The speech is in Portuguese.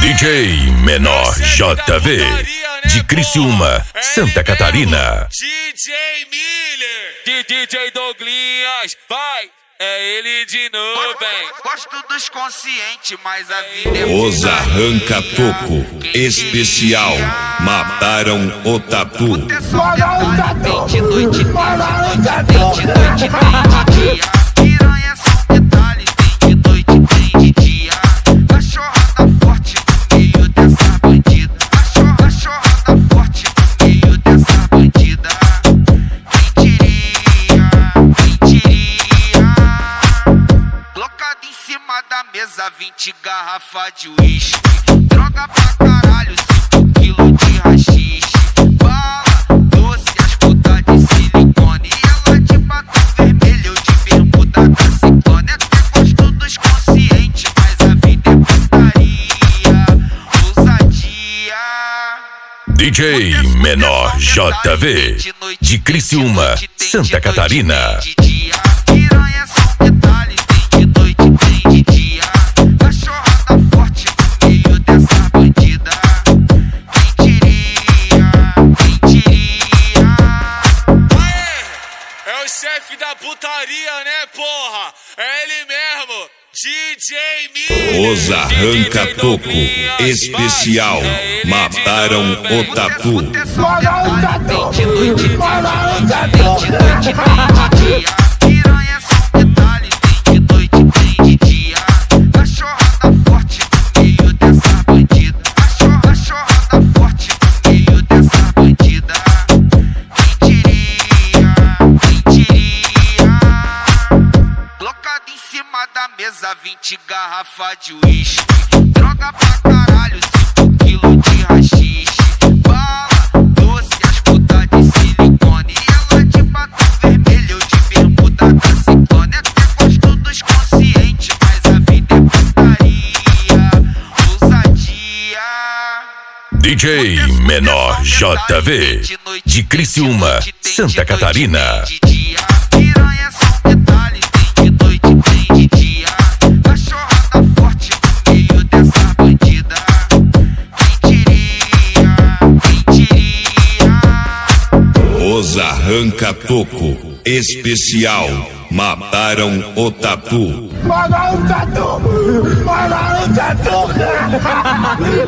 DJ Menor JV, de Criciúma, Santa Catarina. DJ Miller, DJ Douglinhas, vai, é ele de novo, hein? Gosto dos conscientes, mas a vida é Os arranca-toco especial mataram o tatu. de noite, piranha são detalhes, tem de noite, tem de dia. Cachorrada forte no meio dessa bandida. Cachorrada forte no meio dessa bandida. Quem diria? Colocado em cima da mesa, 20 garrafas de uísque. Droga pra caralho, 5 quilos de haxixe. Bala, doce, as putas de silicone. E ela de batom vermelho, eu de bermuda da ciclone. Até gosto dos conscientes, mas a vida é putaria, ousadia. DJ Menor JV, de Criciúma, Santa Catarina. Piranha são detalhes, tem de noite, tem de dia. Cachorrada forte no meio dessa bandida. Quem diria? É o chefe da putaria, né, porra? É ele mesmo, DJ Miller. Os arranca-toco especial mataram o tatu. Tem de noite, tem de dia. Piranha são detalhes, tem de noite, tem de dia. Cachorrada forte no meio dessa bandida. Cachorrada forte no meio dessa bandida. Quem diria? Colocado em cima da mesa, 20 garrafas de uísque. Droga pra caralho, 5 quilos de haxixe. Bala, doce, as putas de silicone. E ela de batom vermelho, eu de bermuda da ciclone. Até gosto dos conscientes, mas a vida é putaria, ousadia. DJ Menor JV, de Criciúma, Santa Catarina. Piranha são detalhes, tem de noite, tem de dia. Cachorrada forte no meio dessa bandida. Quem diria? Os arranca-toco especial mataram o tatu. Mataram o tatu! Mataram o tatu!